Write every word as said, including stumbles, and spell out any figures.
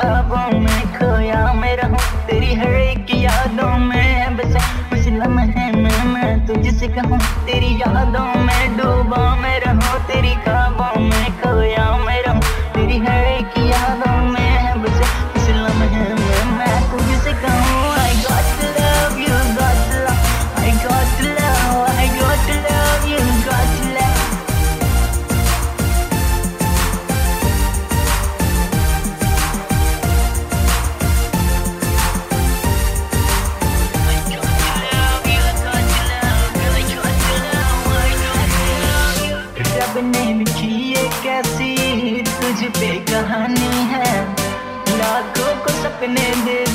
ख्वाबों में खोया मैं रहूं, तेरी हर एक यादों में बस कुछ लम्हे में मैं तुझसे कहूं, तेरी यादों में डूबा मैं रहूं, तेरी ख्वाबों में खोया मैं रहूं, तेरी हर एक यादों में बस कुछ लम्हे में मैं तुझसे कहूं। I got to love you, got to love, I got to love, I got to love you, got to love. रब ने लिखी ये कैसी तुझ पे कहानी है, लाखों को सपने दे